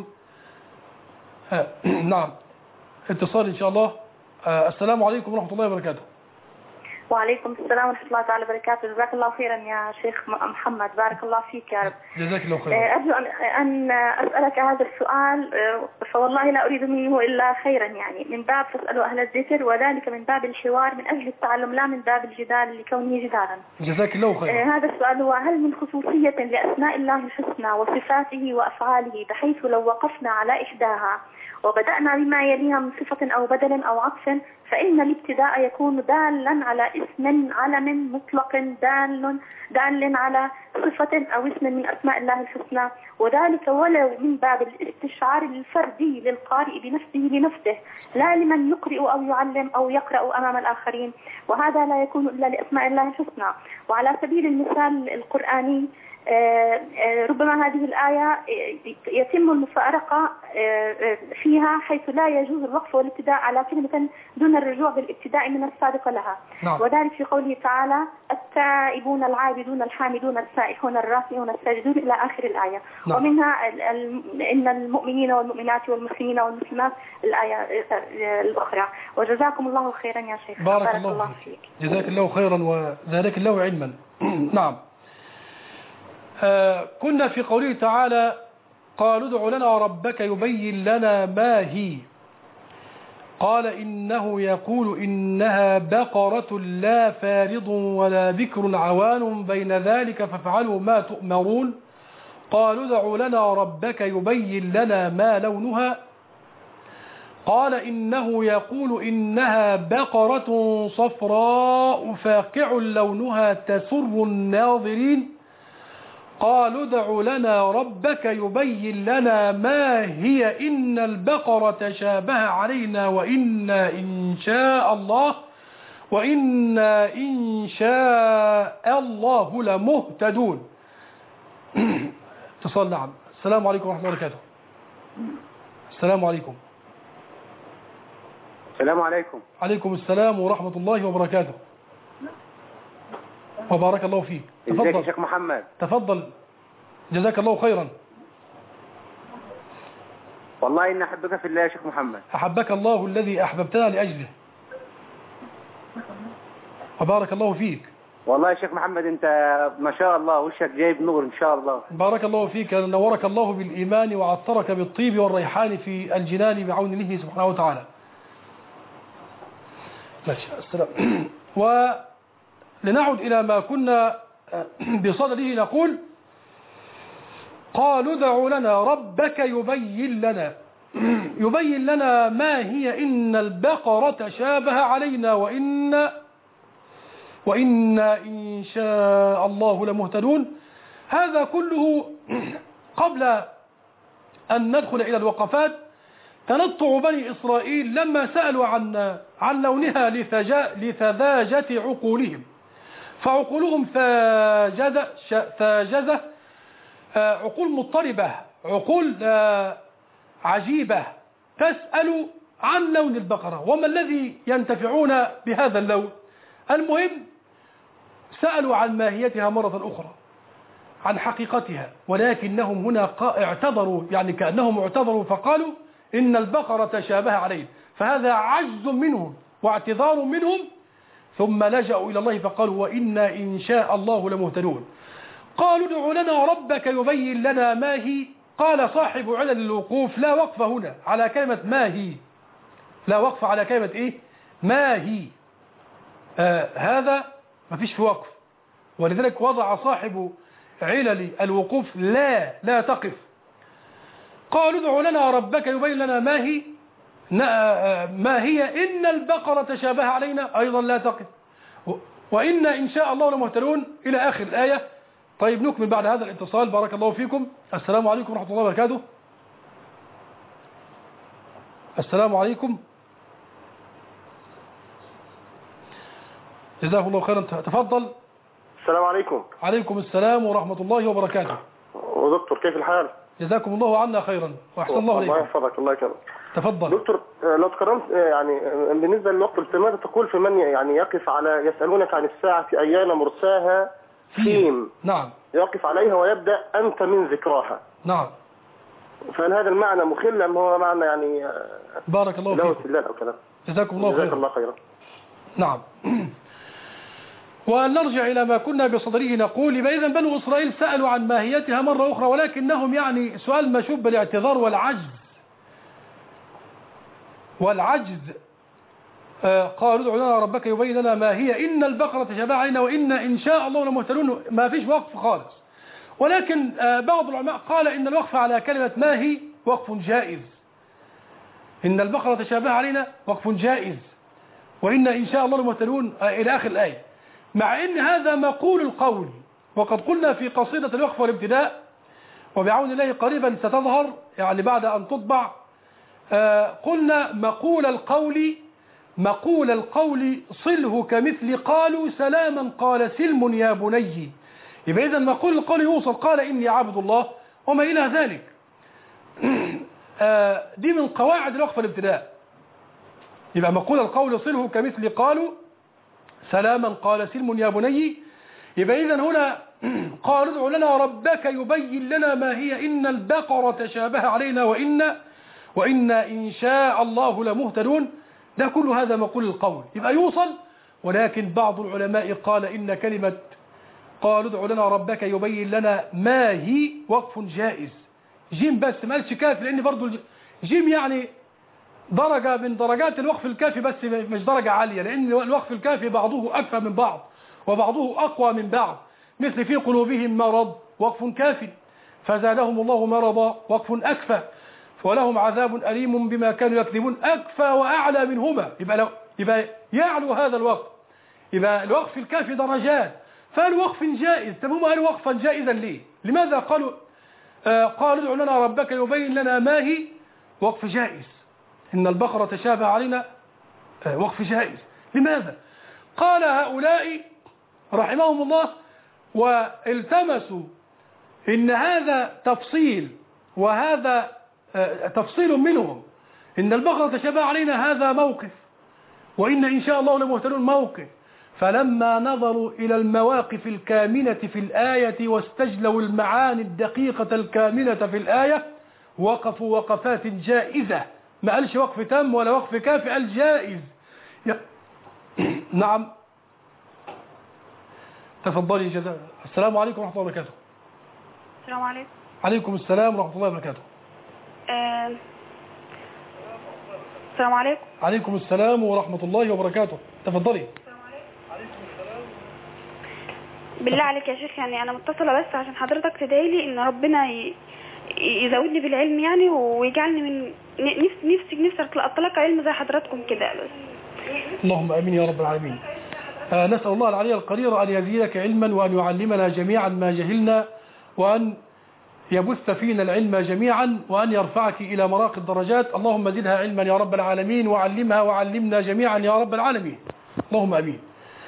نعم، اتصال إن شاء الله. السلام عليكم ورحمة الله وبركاته. وعليكم السلام ورحمة الله تعالى وبركاته. جزاك الله خيرا يا شيخ محمد، بارك الله فيك يا رب. جزاك الله خيرا. أرجو أن أسألك هذا السؤال، فوالله لا أريد منه إلا خيرا، يعني من باب فاسألوا أهل الذكر، وذلك من باب الحوار من أجل التعلم لا من باب الجدال لكونه جدالا. جزاك الله خيرا. هذا السؤال هو: هل من خصوصية لأسماء الله الحسنى وصفاته وأفعاله بحيث لو وقفنا على إحداها وبدأنا بما يليها من صفة أو بدل أو عطف فإن الابتداء يكون دالا على اسم علم مطلق دال دال على صفة أو اسم من أسماء الله الحسنى، وذلك ولو من باب الاستشعار الفردي للقارئ بنفسه لنفسه لا لمن يقرئ أو يعلم أو يقرأ أمام الآخرين، وهذا لا يكون إلا لأسماء الله الحسنى. وعلى سبيل المثال القرآني ربما هذه الآية يتم المفارقة فيها حيث لا يجوز الوقف والابتداء على كلمة دون الرجوع بالابتداء من السابق لها. نعم. وذلك في قوله تعالى: التائبون العابدون الحامدون السائحون الراكعون الساجدون إلى آخر الآية. نعم. ومنها إن المؤمنين والمؤمنات والمسلمين والمسلمات الآية الأخرى. وجزاكم الله خيرا يا شيخ. بارك, بارك الله, الله فيك. جزاك الله خيرا وذلك الله علما. نعم. آه كنا في قوله تعالى: قالوا ادع لنا ربك يبين لنا ما هي. قال إنه يقول إنها بقرة لا فارض ولا بكر عوان بين ذلك فافعلوا ما تؤمرون. قالوا ادع لنا ربك يبين لنا ما لونها. قال إنه يقول إنها بقرة صفراء فاقع لونها تسر الناظرين. قالوا ادع لنا ربك يبين لنا ما هي إن البقرة شابه علينا وإنا إن شاء الله وإنا إن شاء الله لمهتدون. اتصال. نعم. السلام عليكم ورحمة الله وبركاته. السلام عليكم. السلام عليكم. عليكم السلام ورحمة الله وبركاته. وبارك الله فيك. ازيك يا شيخ محمد؟ تفضل. جزاك الله خيرا. والله إن أحبك في الله يا شيخ محمد. أحبك الله الذي أحببتنا لأجله. وبارك الله فيك. والله يا شيخ محمد أنت ما شاء الله وشك جايب نور إن شاء الله. بارك الله فيك. نورك الله بالإيمان وعطرك بالطيب والريحان في الجنان بعون الله سبحانه وتعالى. ماشي. السلام. ولنعد إلى ما كنا بصدده نقول: قالوا ادع لنا ربك يبين لنا يبين لنا ما هي إن البقرة شابه علينا وإن وإنا إن شاء الله لمهتدون. هذا كله قبل أن ندخل إلى الوقفات تنطع بني إسرائيل لما سألوا عن عن لونها لثذاجة عقولهم، فعقولهم ثاجزة ثاجزة عقول مضطربة، عقول عجيبة تسأل عن لون البقرة وما الذي ينتفعون بهذا اللون. المهم سألوا عن ماهيتها مرة أخرى، عن حقيقتها، ولكنهم هنا اعتذروا، يعني كأنهم اعتذروا فقالوا إن البقرة تشابه عليه، فهذا عجز منهم واعتذار منهم، ثم لجأوا إلى الله فقالوا وإنا إن شاء الله لمهتدون. قالوا ادع لنا ربك يبين لنا ما هي. قال صاحب علل الوقوف لا وقف هنا على كلمة ما هي، لا وقف على كلمة إيه ما هي، آه هذا ما فيش في وقف، ولذلك وضع صاحب علل الوقوف لا لا تقف. قالوا ادع لنا ربك يبين لنا ما هي ما هي إن البقرة تشابه علينا أيضا لا تقف، وإن إن شاء الله لمهتدون إلى آخر الآية. طيب نكمل بعد هذا الاتصال. بارك الله فيكم. السلام عليكم ورحمة الله وبركاته. السلام عليكم. جزاه الله خيرا. تفضل. السلام عليكم. عليكم السلام ورحمة الله وبركاته. ودكتور كيف الحال؟ جزاكم الله عنا خيرا وأحسن الله إليكم. الله يحفظك. الله يكرمك. تفضل دكتور. لو تكرمت يعني بالنسبة للوقت لماذا تقول في من يعني يقف على يسألونك عن الساعة أيان مرساها فيم. نعم. يقف عليها ويبدأ أنت من ذكراها. نعم. فهل هذا المعنى مخل أم هو معنى يعني بارك الله فيكم. لا أو كلام. جزاكم الله خيرا. جزاك الله خيرا. نعم. ونرجع إلى ما كنا بصدره نقول يبقى إذن بنو إسرائيل سألوا عن ماهيتها مرة أخرى، ولكنهم يعني سؤال مشوب بالاعتذار والعجز والعجز آه قالوا ادع لنا ربك يبين لنا ما هي إن البقرة تشابه علينا وإن إن شاء الله لمهتدون. ما فيش وقف خالص، ولكن آه بعض العلماء قال إن الوقف على كلمة ما هي وقف جائز. إن البقرة تشابه علينا وقف جائز، وإن إن شاء الله لمهتدون آه إلى آخر الآية، مع إن هذا مقول القول. وقد قلنا في قصيدة الوقف والابتداء وبعون الله قريبا ستظهر يعني بعد أن تطبع، آه قلنا مقول القول مقول القول صله كمثل قالوا سلاما قال سلم يا بني. يبقى إذن مقول القول يوصل قال إني عبد الله وما إلى ذلك. آه دي من قواعد الوقف والابتداء. يبقى مقول القول صله كمثل قالوا سلاما قال سلم يا بني. يبقى إذن هنا قالوا ادع لنا ربك يبين لنا ما هي إن البقرة تشابه علينا وإن وإن إن شاء الله لمهتدون. ده كل هذا مقول القول يبقى يوصل. ولكن بعض العلماء قال إن كلمة قالوا ادع لنا ربك يبين لنا ما هي وقف جائز، جيم بس ما قالش كاف، لأن برضو جيم يعني درجة من درجات الوقف الكافي بس مش درجة عالية، لأن الوقف الكافي بعضه أكفى من بعض وبعضه أقوى من بعض، مثل في قلوبهم مرض وقف كافي فزادهم الله مرضا وقف أكفى، ولهم عذاب أليم بما كانوا يكذبون أكفى وأعلى منهما. يبقى, لو يبقى يعلو هذا الوقف. يبقى الوقف الكافي درجات، فالوقف جائز. طب هم قالوا وقفا جائزا ليه؟ لماذا قالوا آه قالوا ادع لنا ربك يبين لنا ما هي وقف جائز؟ إن البقرة تشابه علينا آه وقف جائز. لماذا؟ قال هؤلاء رحمهم الله والتمسوا إن هذا تفصيل وهذا آه تفصيل منهم. إن البقرة تشابه علينا هذا موقف، وإن إن شاء الله لمهتدون موقف. فلما نظروا إلى المواقف الكامنة في الآية واستجلوا المعاني الدقيقة الكامنة في الآية وقفوا وقفات جائزة. ما قالش وقف تام ولا وقف كافي، قال جائز. نعم. تفضلي جزاء. السلام عليكم ورحمة الله وبركاته. السلام عليكم. عليكم السلام ورحمة الله وبركاته. أه... السلام عليكم. عليكم السلام ورحمة الله وبركاته. تفضلي. بالله عليك يا شيخ، يعني أنا متصلة بس عشان حضرتك تدعي لي إن ربنا ي... يزودني بالعلم يعني، ويجعلني من نفسي نفسي نفسي أطلق علم زي حضراتكم كده بس. اللهم آمين يا رب العالمين. آه نسأل الله العلي القدير أن يزيدك علما وأن يعلمنا جميعا ما جهلنا، وأن يبث فينا العلم جميعا، وأن يرفعك إلى مراقي الدرجات. اللهم زدها علما يا رب العالمين، وعلمها وعلمنا جميعا يا رب العالمين، اللهم أمين.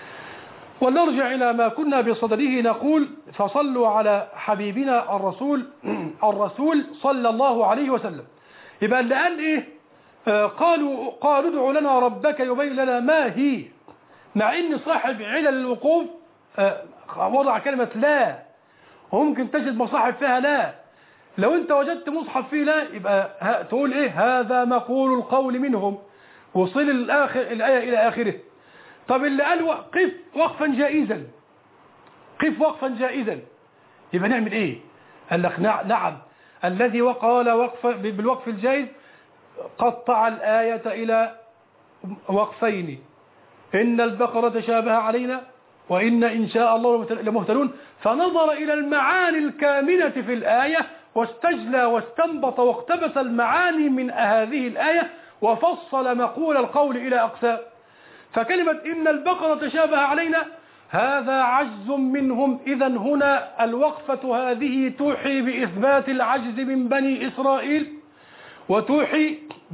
ونرجع إلى ما كنا بصدده نقول: فصلوا على حبيبنا الرسول الرسول صلى الله عليه وسلم. يبقى اللي قال إيه؟ آه قالوا قالوا ادع لنا ربك يبين لنا ما هي، مع إن صاحب علل الوقوف آه وضع كلمة لا، وممكن تجد مصاحف فيها لا. لو أنت وجدت مصحف فيه لا يبقى تقول إيه؟ هذا مقول القول منهم، وصل الآخر الآية إلى آخره. طب اللي قال قف وقفا جائزا، قف وقفا جائزا، يبقى نعمل ايه؟ قال لك نعم، الذي وقال وقف بالوقف الجائز قطع الآية إلى وقفين: إن البقرة تشابه علينا، وإن إن شاء الله لمهتدون. فنظر إلى المعاني الكامنة في الآية، واستجلى واستنبط واقتبس المعاني من هذه الآية، وفصل مقول القول إلى أقسام. فكلمة إن البقرة تشابه علينا هذا عجز منهم. إذا هنا الوقفة هذه توحي بإثبات العجز من بني إسرائيل، وتوحي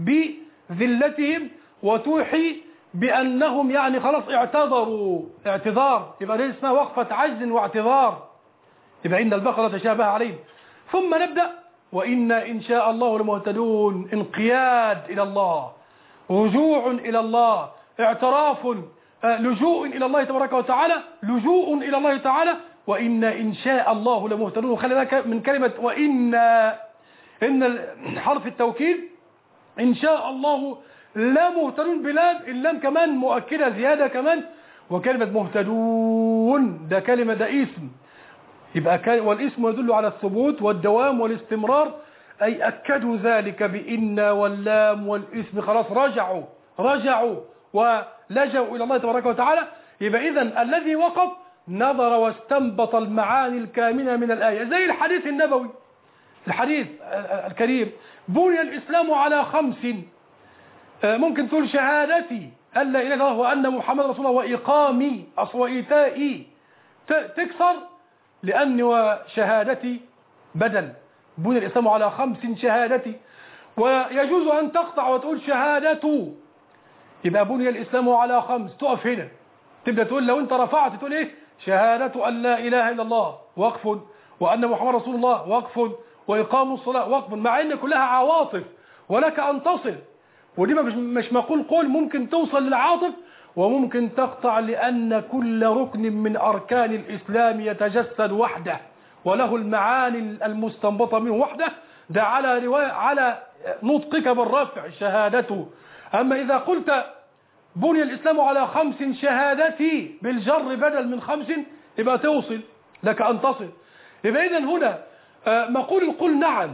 بذلتهم، وتوحي بأنهم يعني خلاص اعتذروا اعتذار. يبقى ليه اسمها وقفة عجز واعتذار؟ يبقى إن البقرة تشابه علينا. ثم نبدأ: وإن إن شاء الله لمهتدون. انقياد إلى الله، رجوع إلى الله، اعتراف، لجوء إلى الله تبارك وتعالى، لجوء إلى الله تعالى. وإن إن شاء الله لمهتدون. خلي بالك من كلمة وإن، إن حرف التوكيد إن شاء الله لا مهتدون بلام، اللام كمان مؤكدة زيادة كمان. وكلمة مهتدون ده كلمة، ده اسم، يبقى والاسم يدل على الثبوت والدوام والاستمرار، أي أكدوا ذلك بإن واللام والاسم. خلاص رجعوا رجعوا ولجوا إلى الله تبارك وتعالى. يبقى إذن الذي وقف نظر واستنبط المعاني الكامنة من الآية، زي الحديث النبوي، الحديث الكريم: بني الإسلام على خمس. ممكن تقول شهادتي أن لا إله إلا الله وأن محمد رسول الله وإقامي وإيتائي، تكسر لأن وشهادتي بدل. بني الإسلام على خمس شهادتي. ويجوز أن تقطع وتقول شهادته، يبقى بني الإسلام على خمس، تقف هنا تبدأ تقول. لو أنت رفعت تقول إيه؟ شهادة أن لا إله إلا الله وقف، وأن محمد رسول الله وقف، وإقام الصلاة وقف، مع أن كلها عواطف ولك أن تصل. ودي مش مقول قول، ممكن توصل للعاطف وممكن تقطع، لأن كل ركن من أركان الإسلام يتجسد وحده وله المعاني المستنبطة منه وحده. ده على رواية على نطقك بالرفع شهادته. أما إذا قلت بني الإسلام على خمس شهادتي بالجر بدل من خمس، يبقى توصل، لك أن تصل. يبقى إذن هنا مقول القول نعم.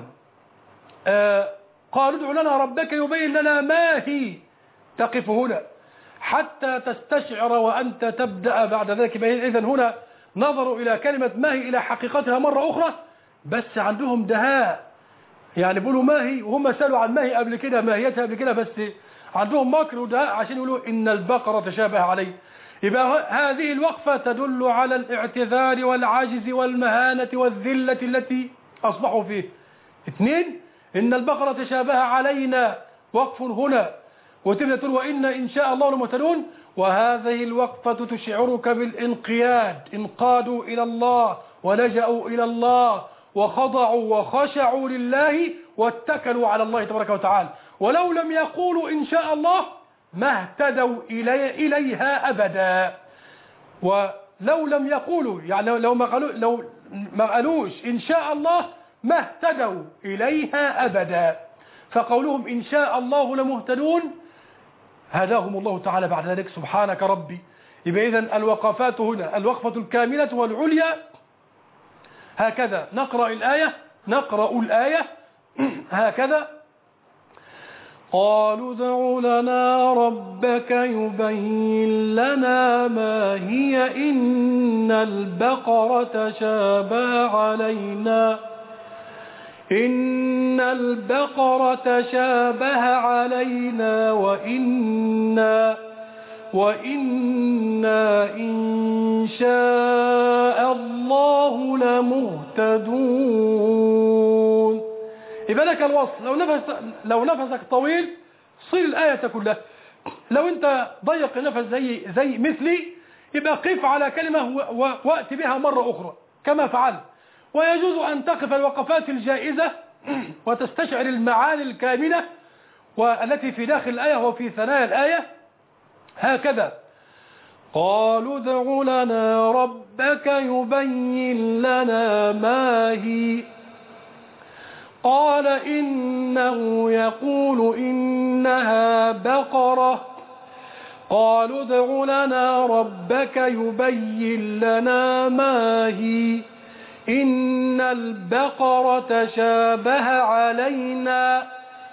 قال ادع لنا ربك يبين لنا ما هي، تقف هنا حتى تستشعر وأنت تبدأ بعد ذلك. إذن هنا نظروا إلى كلمة ما هي إلى حقيقتها مرة أخرى، بس عندهم دهاء، يعني بيقولوا ما هي وهم سألوا عن ما هي قبل كده، ماهيتها قبل كده، بس عندهم مكر ودهاء عشان يقولوا إن البقرة تشابه عليه. يبقى هذه الوقفة تدل على الاعتذار والعجز والمهانة والذلة التي أصبحوا فيه. اثنين: إن البقرة تشابه علينا، وقف هنا، وتبدأ تقول وإن إن شاء الله لمهتدون. وهذه الوقفة تشعرك بالانقياد، انقادوا إلى الله ولجأوا إلى الله وخضعوا وخشعوا لله واتكلوا على الله تبارك وتعالى. ولو لم يقولوا إن شاء الله ما اهتدوا إلي إليها أبدا. ولو لم يقولوا يعني لو ما قالوا لو ما قالوش إن شاء الله ما اهتدوا إليها أبدا. فقولهم إن شاء الله لمهتدون هداهم الله تعالى بعد ذلك. سبحانك ربي. يبقى إذن الوقفات هنا الوقفة الكاملة والعليا. هكذا نقرأ الآية نقرأ الآية هكذا: قالوا ادع لنا ربك يبين لنا ما هي إن البقرة تشابه علينا إن البقرة تشابه علينا وإنا وإنا إن شاء الله لمهتدون. يبقى لك الوصل، لو نفس لو نفسك طويل صيل الآية كلها. لو أنت ضيق النفس زي زي مثلي يبقى قف على كلمة وأتي بها مرة أخرى كما فعلت. ويجوز أن تقف الوقفات الجائزة وتستشعر المعاني الكاملة والتي في داخل الآية وفي ثنايا الآية هكذا: قالوا ادع لنا ربك يبين لنا ما هي، قال إنه يقول إنها بقرة، قالوا ادع لنا ربك يبين لنا ما هي، إن البقرة شابه علينا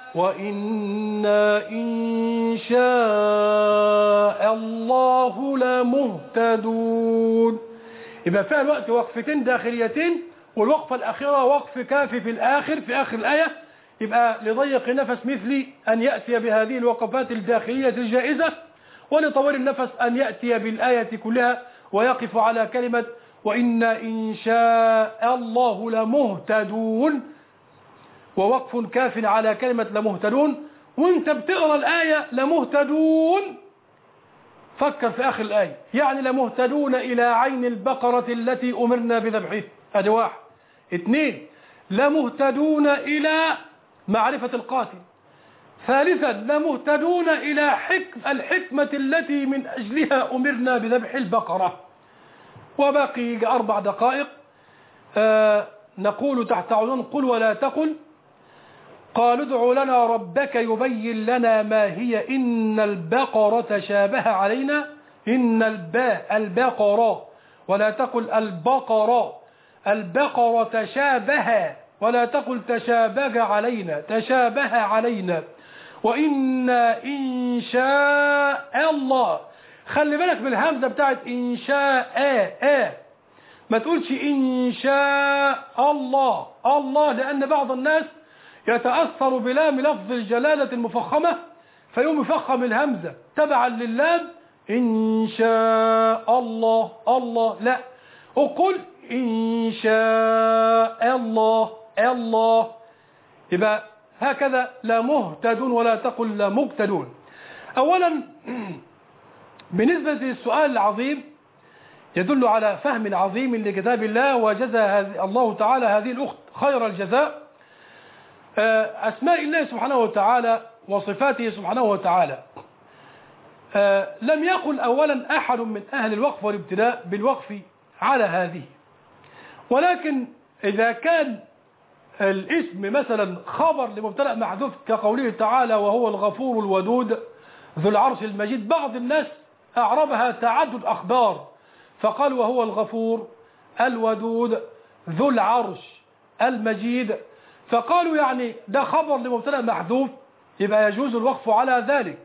وإنا إن شاء الله لمهتدون. يبقى فيها الوقت وقفتين داخليتين، والوقفة الأخيرة وقف كافي في الآخر في آخر الآية. يبقى لضيق النفس مثلي أن يأتي بهذه الوقفات الداخلية الجائزة، ولطويل النفس أن يأتي بالآية كلها ويقف على كلمة وإنا إن شاء الله لمهتدون، ووقف كاف على كلمة لمهتدون. وانت بتقرأ الآية لمهتدون فكر في آخر الآية، يعني لمهتدون إلى عين البقرة التي أمرنا بذبحها، هذا واحد. اثنين، لمهتدون إلى معرفة القاتل. ثالثا، لمهتدون إلى حكم الحكمة التي من أجلها أمرنا بذبح البقرة. وباقي أربع دقائق. آه نقول تحت عنوان قل ولا تقل: قالوا ادع لنا ربك يبين لنا ما هي، إن البقرة شابه علينا، إن الباء البقرة ولا تقل البقرة، البقرة شابه ولا تقل تشابه علينا، تشابه علينا، وإنا إن شاء الله. خلي بالك بالهمزة بتاعت إن شاء آه. ما تقولش إن شاء الله الله، لأن بعض الناس يتأثر بلام لفظ الجلالة المفخمة فيوم يفخم الهمزة تبعا للام إن شاء الله الله، لا، وقل إن شاء الله الله. يبقى هكذا لا مهتدون ولا تقل لا مقتدون. أولا بالنسبة للسؤال العظيم يدل على فهم عظيم لكتاب الله، وجزى الله تعالى هذه الأخت خير الجزاء. أسماء الله سبحانه وتعالى وصفاته سبحانه وتعالى لم يقل أولا أحد من أهل الوقف والابتداء بالوقف على هذه، ولكن إذا كان الاسم مثلا خبر لمبتدأ محذوف كقوله تعالى وهو الغفور الودود ذو العرش المجيد، بعض الناس أعربها تعدد أخبار فقال وهو الغفور الودود ذو العرش المجيد، فقالوا يعني ده خبر لمبتدأ محذوف يبقى يجوز الوقف على ذلك.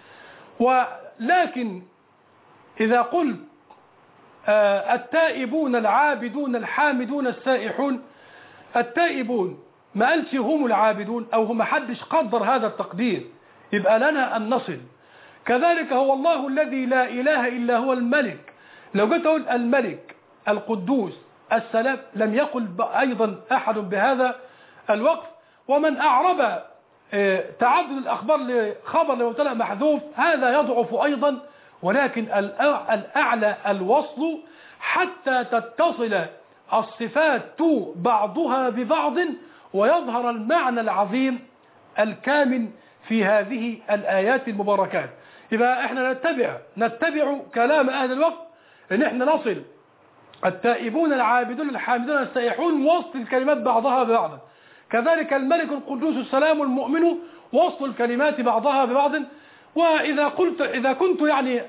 ولكن إذا قلت آه التائبون العابدون الحامدون السائحون، التائبون ما قالش هم العابدون أو هم حدش قدر هذا التقدير، يبقى لنا أن نصل. كذلك هو الله الذي لا إله إلا هو الملك، لو قلت أقول الملك القدوس السلام لم يقل أيضا أحد بهذا الوقف. ومن أعرب تعدد الأخبار لخبر لمبتدأ محذوف هذا يضعف أيضا، ولكن الأعلى الوصل حتى تتصل الصفات بعضها ببعض ويظهر المعنى العظيم الكامل في هذه الآيات المباركات. يبقى احنا نتبع نتبع كلام أهل الوقت ان احنا نصل التائبون العابدون الحامدون السائحون وصل الكلمات بعضها ببعض، كذلك الملك القدوس السلام المؤمن وصل الكلمات بعضها ببعض. وإذا قلت إذا كنت يعني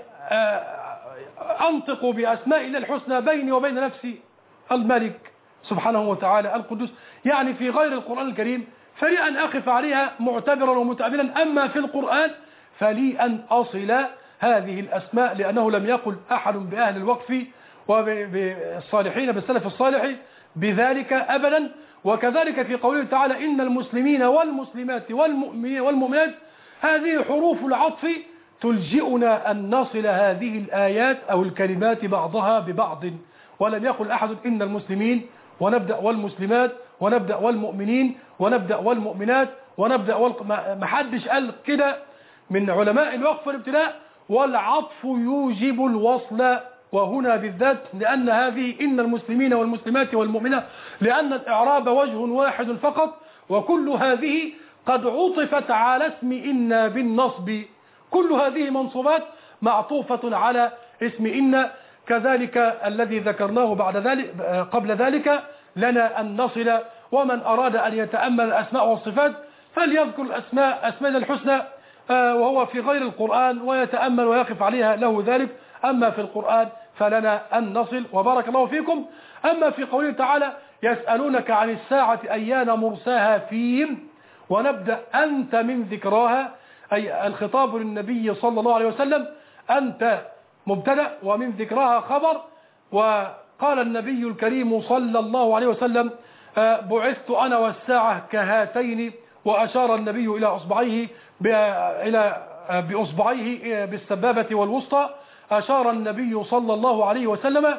أنطق بأسماء الله الحسنى بيني وبين نفسي الملك سبحانه وتعالى القدوس، يعني في غير القرآن الكريم فلي أن أقف عليها معتبرا ومتأملا، أما في القرآن فلي أن أصل هذه الأسماء، لأنه لم يقل أحد بأهل الوقف وبالصالحين بالسلف الصالح بذلك أبدا. وكذلك في قوله تعالى إن المسلمين والمسلمات والمؤمنين والمؤمنات، هذه حروف العطف تلجئنا أن نصل هذه الآيات أو الكلمات بعضها ببعض. ولم يقل أحد إن المسلمين ونبدأ والمسلمات ونبدأ والمؤمنين ونبدأ والمؤمنات ونبدأ والق... ما حدش قال كده من علماء الوقف والابتلاء. والعطف يوجب الوصل، وهنا بالذات لأن هذه إن المسلمين والمسلمات والمؤمنات، لأن الإعراب وجه واحد فقط، وكل هذه قد عطفت على اسم إن بالنصب. كل هذه منصوبات معطوفة على اسم إن. كذلك الذي ذكرناه بعد ذلك قبل ذلك لنا أن نصل. ومن أراد أن يتأمل الأسماء والصفات فليذكر الأسماء أسماء الحسنى وهو في غير القرآن ويتأمل ويقف عليها له ذلك. أما في القرآن فلنا أن نصل، وبارك الله فيكم. أما في قوله تعالى يسألونك عن الساعة أيان مرساها فيهم ونبدأ أنت من ذكراها، أي الخطاب للنبي صلى الله عليه وسلم، أنت مبتدأ ومن ذكراها خبر. وقال النبي الكريم صلى الله عليه وسلم بعثت أنا والساعة كهاتين، وأشار النبي إلى أصبعيه إلى بأصبعيه بالسبابة والوسطى. أشار النبي صلى الله عليه وسلم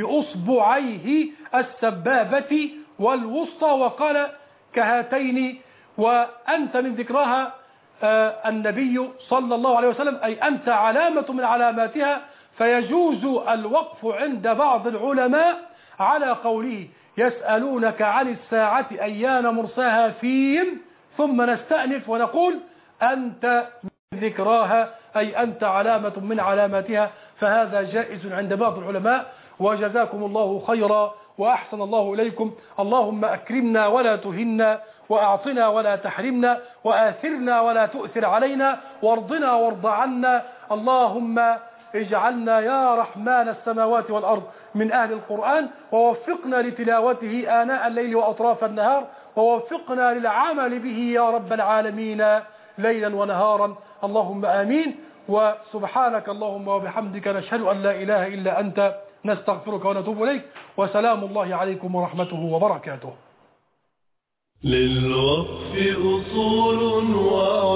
بأصبعيه السبابة والوسطى وقال كهاتين. وأنت من ذكرها النبي صلى الله عليه وسلم، أي أنت علامة من علاماتها. فيجوز الوقف عند بعض العلماء على قوله يسألونك عن الساعة أيان مرساها فيهم، ثم نستأنف ونقول أنت من ذكراها، أي أنت علامة من علاماتها. فهذا جائز عند بعض العلماء. وجزاكم الله خيرا وأحسن الله إليكم. اللهم أكرمنا ولا تهنا، وأعطنا ولا تحرمنا، وآثرنا ولا تؤثر علينا، وارضنا وارض عنا. اللهم اجعلنا يا رحمن السماوات والأرض من أهل القرآن، ووفقنا لتلاوته آناء الليل وأطراف النهار، ووفقنا للعمل به يا رب العالمين ليلا ونهارا. اللهم آمين. وسبحانك اللهم وبحمدك نشهد أن لا إله إلا أنت، نستغفرك ونتوب إليك. وسلام الله عليكم ورحمته وبركاته. للوقف أصول و